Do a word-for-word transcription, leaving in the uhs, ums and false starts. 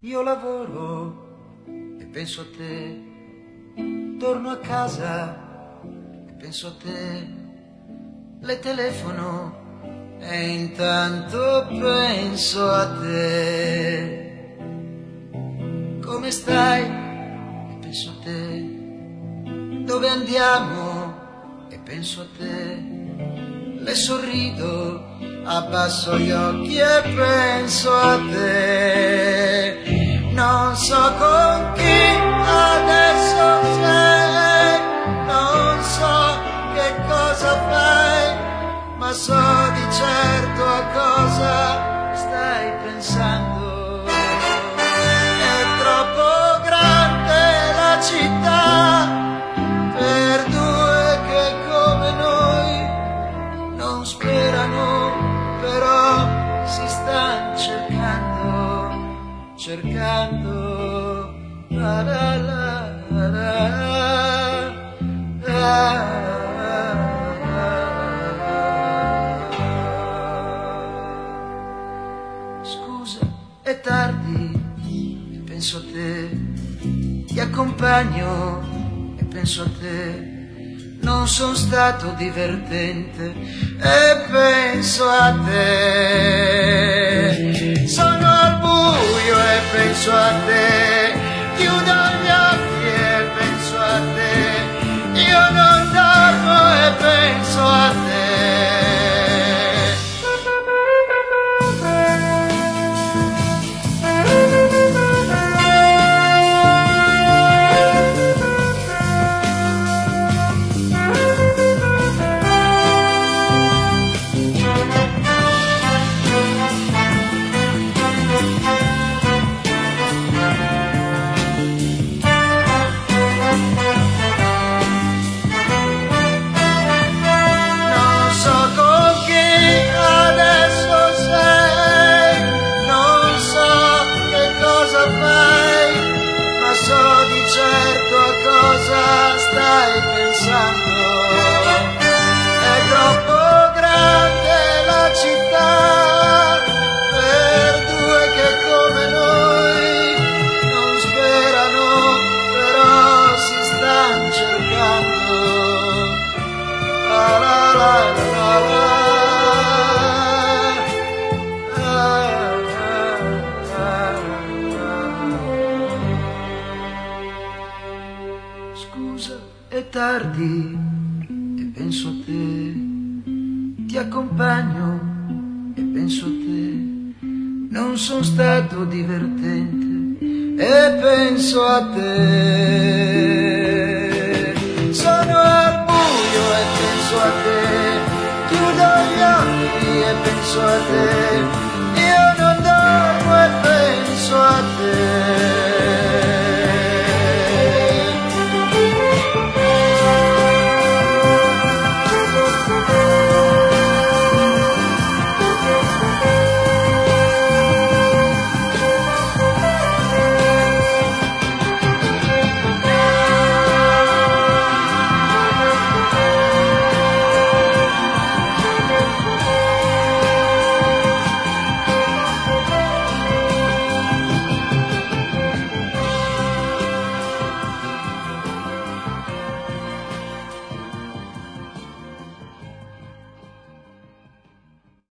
Io lavoro e penso a te, torno a casa e penso a te, le telefono e intanto penso a te. Come stai? E penso a te. Dove andiamo? E penso a te. Le sorrido, abbasso gli occhi e penso a te. Non so con chi adesso sei, non so che cosa fai, ma so di certo a cosa stai pensando. È troppo grande la città per due che come noi non sperano, però si stanno cercando, cercando. La la la la la. Scusa, è tardi e penso a te, ti accompagno e penso a te. Non sono stato divertente e penso a te. Sono al buio e penso a te. Chiudo gli occhi e penso a te. Io non dormo e penso a te. Certo a cosa stai pensando. È troppo grande la città per due che come noi non sperano, però si stanno cercando. La la la la la. Scusa, è tardi e penso a te, ti accompagno e penso a te. Non sono stato divertente e penso a te.